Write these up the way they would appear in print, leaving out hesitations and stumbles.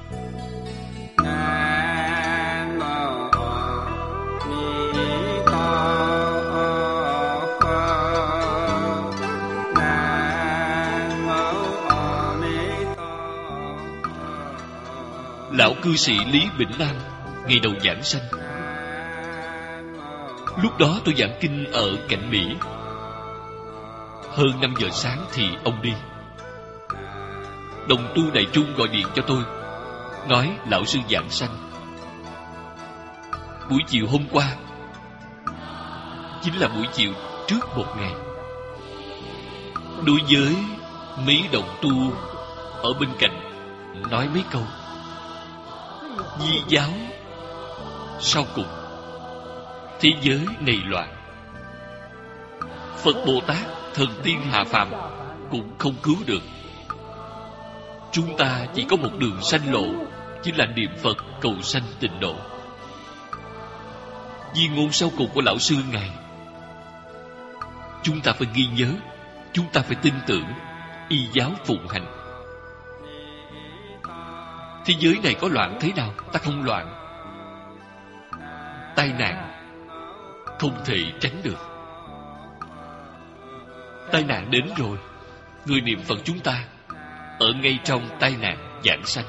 Lão cư sĩ Lý Bỉnh Nam ngày đầu giảng sanh. Lúc đó tôi giảng kinh ở Cạnh Mỹ. Hơn 5 giờ sáng thì ông đi. Đồng tu Đại Trung gọi điện cho tôi, nói lão sư giảng sanh. Buổi chiều hôm qua chính là buổi chiều trước một ngày. Đối với mấy đồng tu ở bên cạnh nói mấy câu. Di giáo sau cùng, thế giới này loạn, Phật Bồ Tát thần tiên hạ phàm cũng không cứu được. Chúng ta chỉ có một đường sanh lộ, chính là niệm Phật cầu sanh tịnh độ. Di ngôn sau cùng của lão sư ngài, chúng ta phải ghi nhớ, chúng ta phải tin tưởng, y giáo phụng hành. Thế giới này có loạn thế nào, ta không loạn. Tai nạn không thể tránh được. Tai nạn đến rồi, người niệm Phật chúng ta ở ngay trong tai nạn giảng sanh.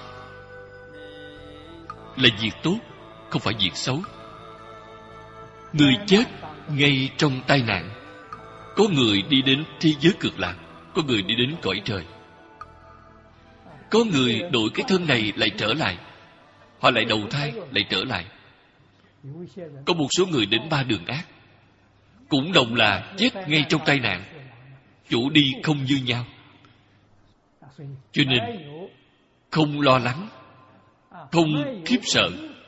Là việc tốt, không phải việc xấu. Người chết ngay trong tai nạn. Có người đi đến thế giới cực lạc, có người đi đến cõi trời. Có người đổi cái thân này lại trở lại, họ lại đầu thai lại trở lại. Có một số người đến 3 đường ác, cũng đồng là chết ngay trong tai nạn, chỗ đi không như nhau. Cho nên không lo lắng, không khiếp sợ,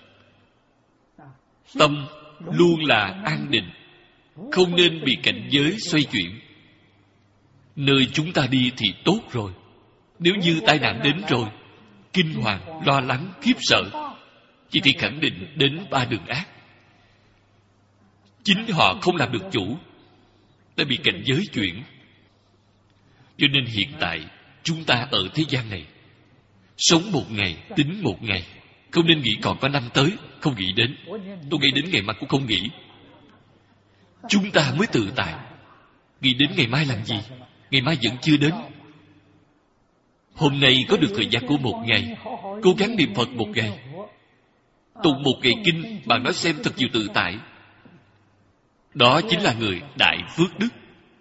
tâm luôn là an định, không nên bị cảnh giới xoay chuyển. Nơi chúng ta đi thì tốt rồi. Nếu như tai nạn đến rồi, kinh hoàng, lo lắng, khiếp sợ, chỉ thì khẳng định đến 3 đường ác. Chính họ không làm được chủ, đã bị cảnh giới chuyển. Cho nên hiện tại chúng ta ở thế gian này, sống một ngày tính một ngày, không nên nghĩ còn có năm tới. Không nghĩ đến. Tôi nghĩ đến ngày mai cũng không nghĩ. Chúng ta mới tự tại. Nghĩ đến ngày mai làm gì? Ngày mai vẫn chưa đến. Hôm nay có được thời gian của một ngày, cố gắng niệm Phật một ngày, tụng một ngày kinh. Bạn nói xem thật nhiều tự tại. Đó chính là người đại phước đức.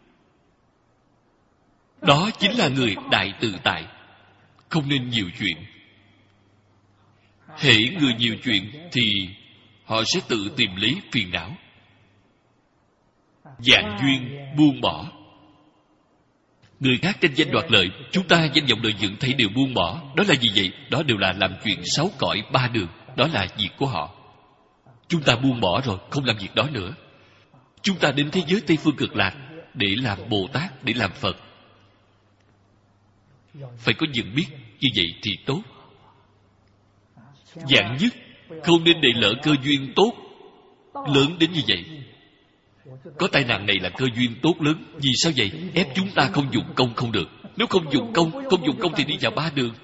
Đó chính là người đại tự tại. Không nên nhiều chuyện. Hễ người nhiều chuyện thì họ sẽ tự tìm lấy phiền não. Vạn duyên buông bỏ. Người khác tranh danh đoạt lợi, chúng ta danh vọng lợi dưỡng thấy đều buông bỏ. Đó là gì vậy? Đó đều là làm chuyện 6 cõi 3 đường. Đó là việc của họ. Chúng ta buông bỏ rồi, không làm việc đó nữa. Chúng ta đến thế giới Tây Phương Cực Lạc để làm Bồ Tát, để làm Phật. Phải có nhận biết, như vậy thì tốt. Vạn nhất không nên để lỡ cơ duyên tốt lớn đến như vậy. Có tai nạn này là cơ duyên tốt lớn. Vì sao vậy? Ép chúng ta không dùng công không được. Nếu không dùng công thì đi vào 3 đường.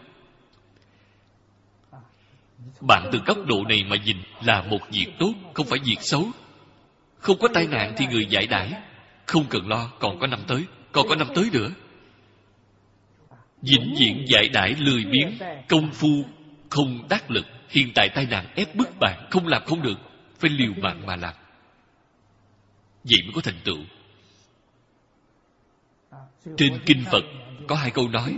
Bạn từ góc độ này mà nhìn là một việc tốt, không phải việc xấu. Không có tai nạn thì người giải đãi, không cần lo, còn có năm tới, còn có năm tới nữa. Vĩnh viễn giải đãi lười biếng, công phu không đắc lực. Hiện tại tai nạn ép bức bạn, không làm không được, phải liều mạng mà làm. Vậy mới có thành tựu. Trên kinh Phật có 2 câu nói: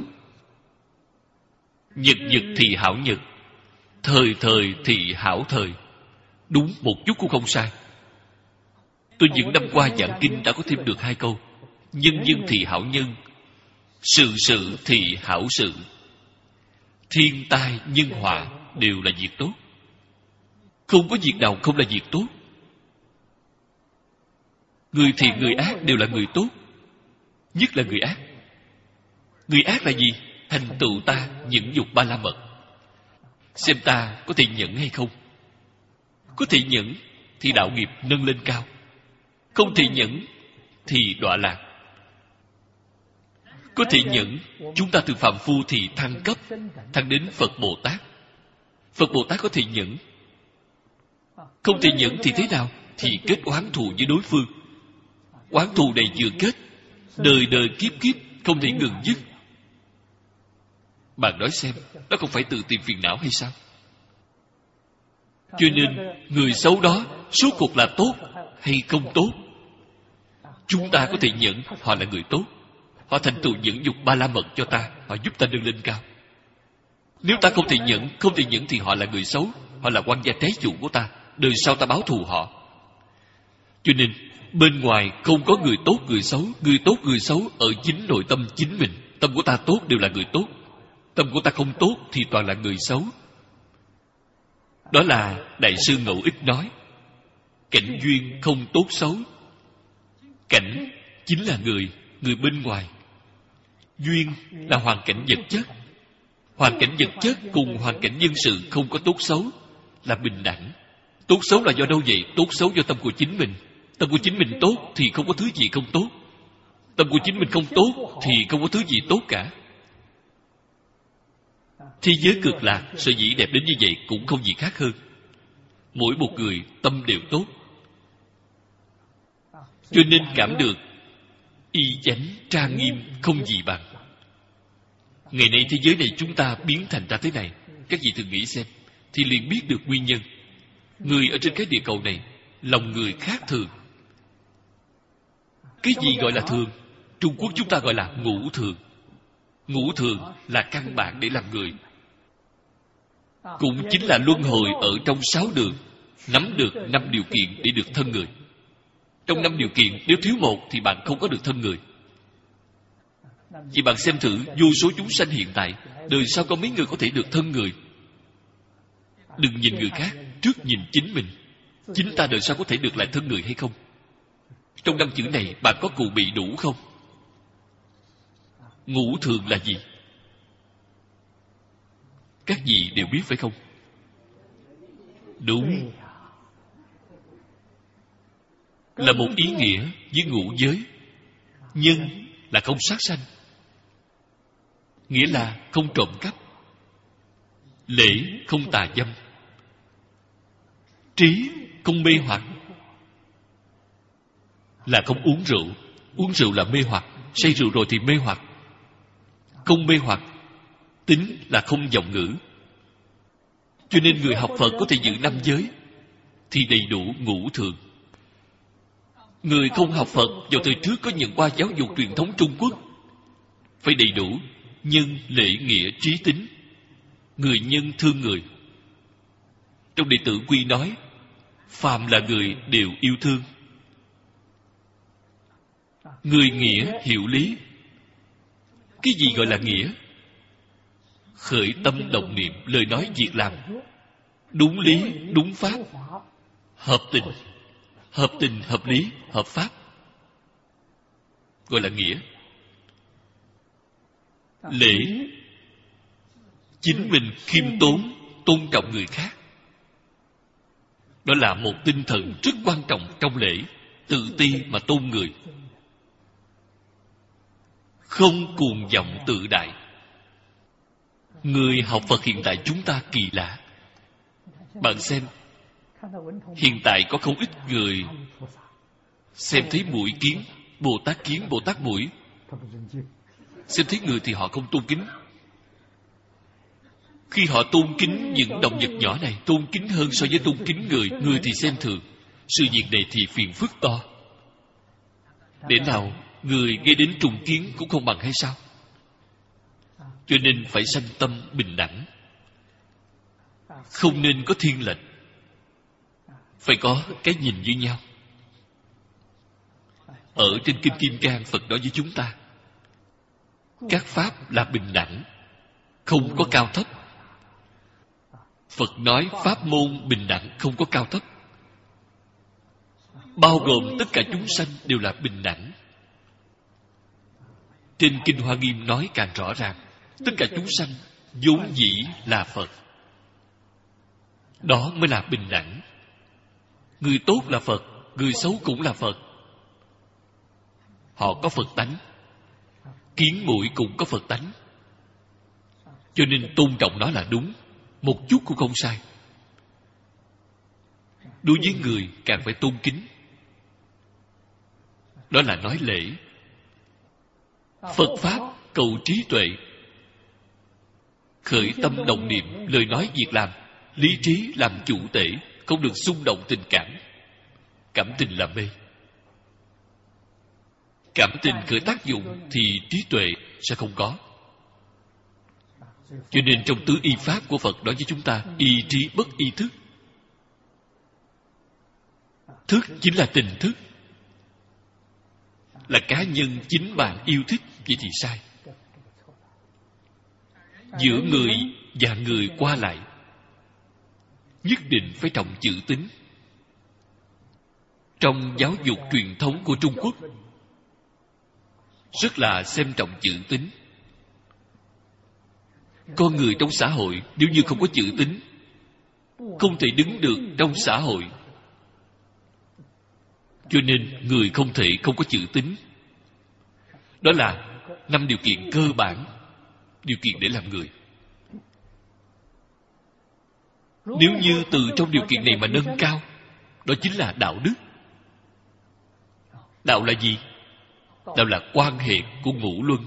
nhật nhật thì hảo nhật, thời thời thì hảo thời. Đúng một chút cũng không sai. Tôi những năm qua giảng kinh đã có thêm được 2 câu: nhân nhân thì hảo nhân, sự sự thì hảo sự. Thiên tai nhân họa đều là việc tốt. Không có việc nào không là việc tốt. Người thiện người ác đều là người tốt, nhất là người ác. Người ác là gì? Thành tựu ta nhẫn nhục 3 la mật. Xem ta có thể nhẫn hay không. Có thể nhẫn thì đạo nghiệp nâng lên cao, không thể nhẫn thì đọa lạc. Có thể nhẫn, chúng ta từ phàm phu thì thăng cấp, thăng đến Phật Bồ Tát. Phật Bồ Tát có thể nhẫn. Không thể nhẫn thì thế nào? Thì kết oán thù với đối phương. Oán thù này vừa kết, đời đời kiếp kiếp không thể ngừng dứt. Bạn nói xem, đó không phải tự tìm phiền não hay sao? Cho nên người xấu đó suốt cuộc là tốt hay không tốt? Chúng ta có thể nhận họ là người tốt. Họ thành tựu nhẫn nhục ba la mật cho ta, họ giúp ta nâng lên cao. Nếu ta không thể nhẫn thì họ là người xấu, họ là quan gia trái chủ của ta, đời sau ta báo thù họ. Cho nên bên ngoài không có người tốt người xấu. Người tốt người xấu ở chính nội tâm chính mình. Tâm của ta tốt đều là người tốt, tâm của ta không tốt thì toàn là người xấu. Đó là Đại sư Ngẫu Ích nói, cảnh duyên không tốt xấu. Cảnh chính là người bên ngoài. Duyên là hoàn cảnh vật chất. Hoàn cảnh vật chất cùng hoàn cảnh nhân sự không có tốt xấu, là bình đẳng. Tốt xấu là do đâu vậy? Tốt xấu do tâm của chính mình. Tâm của chính mình tốt thì không có thứ gì không tốt. Tâm của chính mình không tốt thì không có thứ gì tốt cả. Thế giới cực lạc sở dĩ đẹp đến như vậy cũng không gì khác hơn. Mỗi một người tâm đều tốt, cho nên cảm được y chánh trang nghiêm không gì bằng. Ngày nay thế giới này chúng ta biến thành ra thế này, các vị thử nghĩ xem, thì liền biết được nguyên nhân. Người ở trên cái địa cầu này, lòng người khác thường. Cái gì gọi là thường? Trung Quốc chúng ta gọi là ngũ thường. Ngũ thường là căn bản để làm người, cũng chính là luân hồi ở trong 6 đường, nắm được 5 điều kiện để được thân người. Trong 5 điều kiện, nếu thiếu một thì bạn không có được thân người. Vì bạn xem thử, vô số chúng sanh hiện tại, đời sau có mấy người có thể được thân người? Đừng nhìn người khác, trước nhìn chính mình. Chính ta đời sau có thể được lại thân người hay không? Trong 5 chữ này, bạn có cụ bị đủ không? Ngũ thường là gì? Các vị đều biết phải không? Đúng, là một ý nghĩa với ngũ giới. Nhân là không sát sanh, nghĩa là không trộm cắp. Lễ không tà dâm. Trí không mê hoặc, là không uống rượu. Uống rượu là mê hoặc, say rượu rồi thì mê hoặc. Không mê hoặc. Tính là không vọng ngữ. Cho nên người học Phật có thể giữ 5 giới thì đầy đủ ngũ thường. Người không học Phật vào thời trước có nhận qua giáo dục truyền thống Trung Quốc, phải đầy đủ nhân, lễ, nghĩa, trí, tính. Người nhân thương người. Trong Đệ Tử Quy nói, phàm là người đều yêu thương. Người nghĩa hiểu lý. Cái gì gọi là nghĩa? Khởi tâm động niệm, lời nói việc làm đúng lý, đúng pháp, hợp tình. Hợp tình, hợp lý, hợp pháp, gọi là nghĩa. Lễ, chính mình khiêm tốn, tôn trọng người khác. Đó là một tinh thần rất quan trọng trong lễ. Tự ti mà tôn người, không cuồng vọng tự đại. Người học Phật hiện tại chúng ta kỳ lạ. Bạn xem, hiện tại có không ít người xem thấy muỗi kiến, Bồ Tát kiến, Bồ Tát muỗi. Xem thấy người thì họ không tôn kính. Khi họ tôn kính những động vật nhỏ này, tôn kính hơn so với tôn kính người thì xem thường. Sự việc này thì phiền phức to. Để nào người gây đến trùng kiến cũng không bằng hay sao? Cho nên phải sanh tâm bình đẳng, không nên có thiên lệch, phải có cái nhìn như nhau. Ở trên Kinh Kim Cang, Phật nói với chúng ta, các pháp là bình đẳng, không có cao thấp. Phật nói pháp môn bình đẳng, không có cao thấp, bao gồm tất cả chúng sanh đều là bình đẳng. Trên Kinh Hoa Nghiêm nói càng rõ ràng, tất cả chúng sanh vốn dĩ là Phật. Đó mới là bình đẳng. Người tốt là Phật, người xấu cũng là Phật. Họ có Phật tánh. Kiến muỗi cũng có Phật tánh. Cho nên tôn trọng nó là đúng. một chút cũng không sai. Đối với người càng phải tôn kính. Đó là nói lễ. Phật Pháp cầu trí tuệ, khởi tâm động niệm, lời nói việc làm, lý trí làm chủ tể, không được xung động tình cảm. Cảm tình là mê. Cảm tình khởi tác dụng thì trí tuệ sẽ không có. Cho nên trong tứ y pháp của Phật nói với chúng ta, y trí bất y thức. Thức chính là tình thức, là cá nhân chính bạn yêu thích. Vậy thì sai. Giữa người và người qua lại nhất định phải trọng chữ tín. Trong giáo dục truyền thống của Trung Quốc rất là xem trọng chữ tín. Con người trong xã hội nếu như không có chữ tín, không thể đứng được trong xã hội. Cho nên người không thể không có chữ tín. Đó là 5 điều kiện cơ bản, điều kiện để làm người. Nếu như từ trong điều kiện này mà nâng cao, đó chính là đạo đức. Đạo là gì? Đạo là quan hệ của ngũ luân.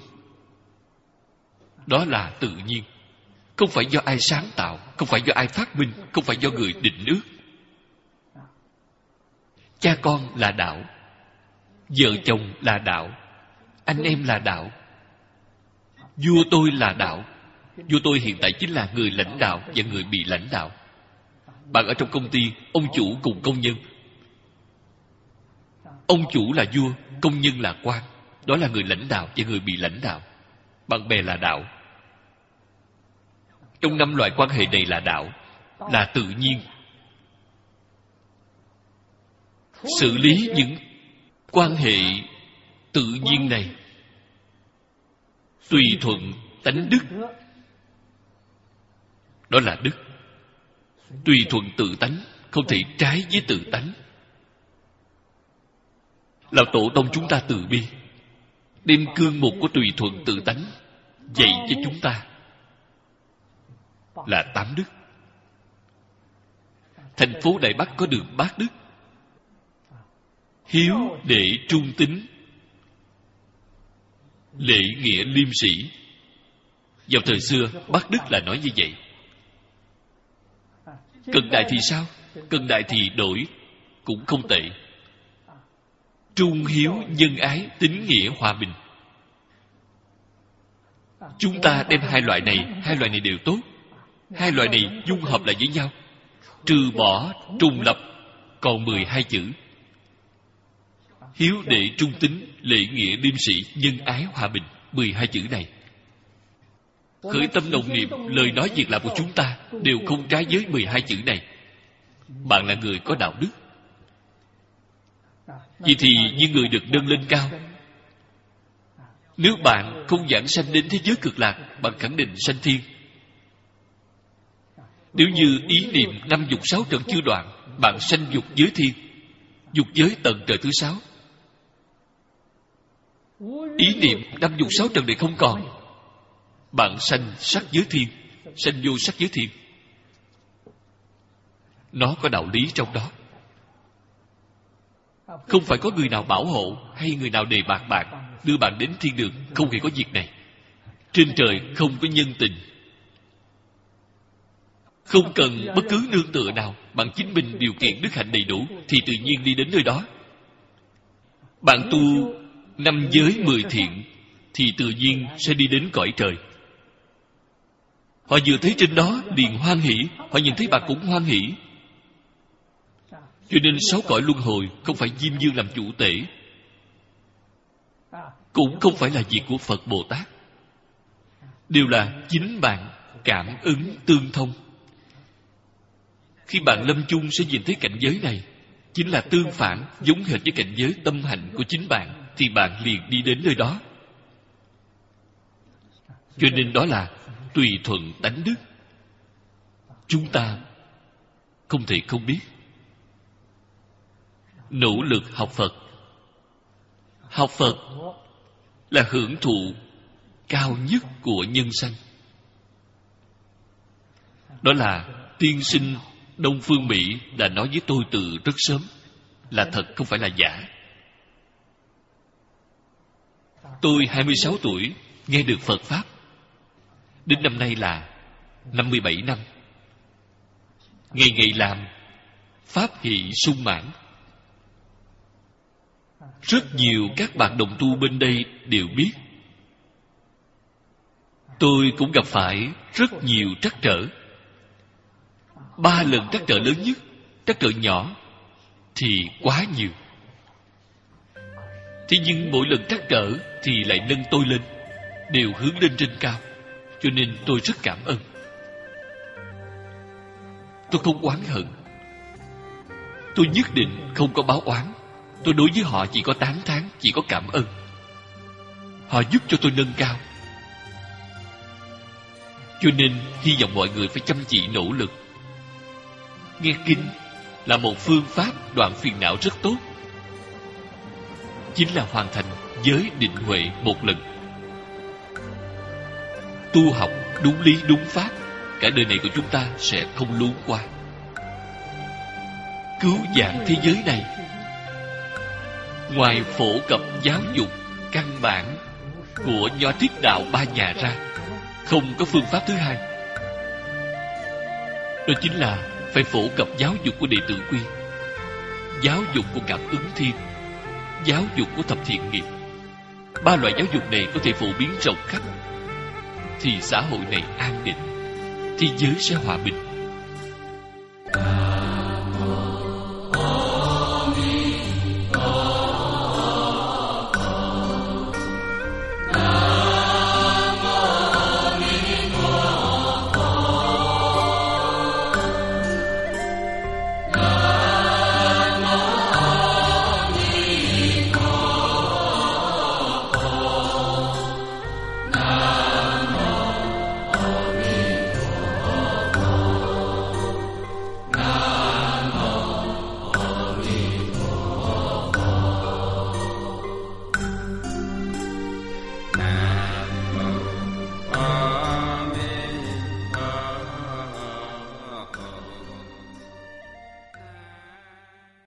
Đó là tự nhiên, không phải do ai sáng tạo, không phải do ai phát minh, không phải do người định ước. Cha con là đạo, vợ chồng là đạo, anh em là đạo, vua tôi là đạo. Vua tôi hiện tại chính là người lãnh đạo và người bị lãnh đạo. Bạn ở trong công ty, ông chủ cùng công nhân. Ông chủ là vua, công nhân là quan. Đó là người lãnh đạo và người bị lãnh đạo. Bạn bè là đạo. Trong 5 loại quan hệ này là đạo, là tự nhiên. Xử lý những quan hệ tự nhiên này tùy thuận tánh đức. Đó là đức. Tùy thuận tự tánh, không thể trái với tự tánh. Lão Tổ tông chúng ta từ bi, đem cương mục của tùy thuận tự tánh dạy cho chúng ta là 8 đức. Thành phố Đại Bắc có được bát đức: hiếu đệ trung tín, lễ nghĩa liêm sĩ. Vào thời xưa, bát đức là nói như vậy. Cận đại thì sao? Cận đại thì đổi cũng không tệ. Trung hiếu, nhân ái, tín nghĩa, hòa bình. Chúng ta đem hai loại này đều tốt. Hai loại này dung hợp lại với nhau, trừ bỏ trùng lập, còn 12 chữ: hiếu đệ trung tín, lễ nghĩa liêm sĩ, nhân ái, hòa bình. 12 chữ này, khởi tâm động niệm, lời nói việc làm của chúng ta đều không trái với 12 chữ này. Bạn là người có đạo đức. Vậy thì những người được nâng lên cao. Nếu bạn không giảng sanh đến thế giới cực lạc, bạn khẳng định sanh thiên. Nếu như ý niệm 5 dục 6 trần chưa đoạn, bạn sanh dục giới thiên, dục giới tầng trời thứ 6. Ý niệm 5 dục 6 trần này không còn, bạn sanh sắc giới thiên, sanh vô sắc giới thiên. Nó có đạo lý trong đó. Không phải có người nào bảo hộ hay người nào đề bạt bạn, đưa bạn đến thiên đường. Không hề có việc này. Trên trời không có nhân tình. Không cần bất cứ nương tựa nào. Bạn chính mình điều kiện đức hạnh đầy đủ thì tự nhiên đi đến nơi đó. Bạn tu 5 giới 10 thiện thì tự nhiên sẽ đi đến cõi trời. Họ vừa thấy trên đó liền hoan hỷ, họ nhìn thấy bạn cũng hoan hỷ. Cho nên 6 cõi luân hồi không phải Diêm Vương làm chủ tể, cũng không phải là việc của Phật Bồ Tát. Đều là chính bạn cảm ứng tương thông. Khi bạn lâm chung sẽ nhìn thấy cảnh giới này, chính là tương phản, giống hệt với cảnh giới tâm hạnh của chính bạn, thì bạn liền đi đến nơi đó. Cho nên đó là tùy thuận tánh đức. Chúng ta không thể không biết. Nỗ lực học Phật. Học Phật là hưởng thụ cao nhất của nhân sanh. Đó là tiên sinh Đông Phương Mỹ đã nói với tôi từ rất sớm, là thật không phải là giả. Tôi 26 tuổi nghe được Phật Pháp, đến năm nay là 57 năm. Ngày ngày làm, pháp hỷ sung mãn. Rất nhiều các bạn đồng tu bên đây đều biết. Tôi cũng gặp phải rất nhiều trắc trở. 3 lần trắc trở lớn nhất, trắc trở nhỏ thì quá nhiều. Thế nhưng mỗi lần trắc trở thì lại nâng tôi lên, đều hướng lên trên cao. Cho nên tôi rất cảm ơn. Tôi không oán hận, tôi nhất định không có báo oán. Tôi đối với họ chỉ có tán thán, chỉ có cảm ơn. Họ giúp cho tôi nâng cao. Cho nên hy vọng mọi người phải chăm chỉ nỗ lực. Nghe kinh là một phương pháp đoạn phiền não rất tốt, chính là hoàn thành giới định huệ một lần. Tu học đúng lý đúng pháp, cả đời này của chúng ta sẽ không luống qua. Cứu vãn thế giới này, ngoài phổ cập giáo dục căn bản của Nho Triết đạo 3 nhà ra, không có phương pháp thứ hai. Đó chính là phải phổ cập giáo dục của đệ tử quy, giáo dục của cảm ứng thiên, giáo dục của thập thiện nghiệp. 3 loại giáo dục này có thể phổ biến rộng khắp, thì xã hội này an định, thế giới sẽ hòa bình.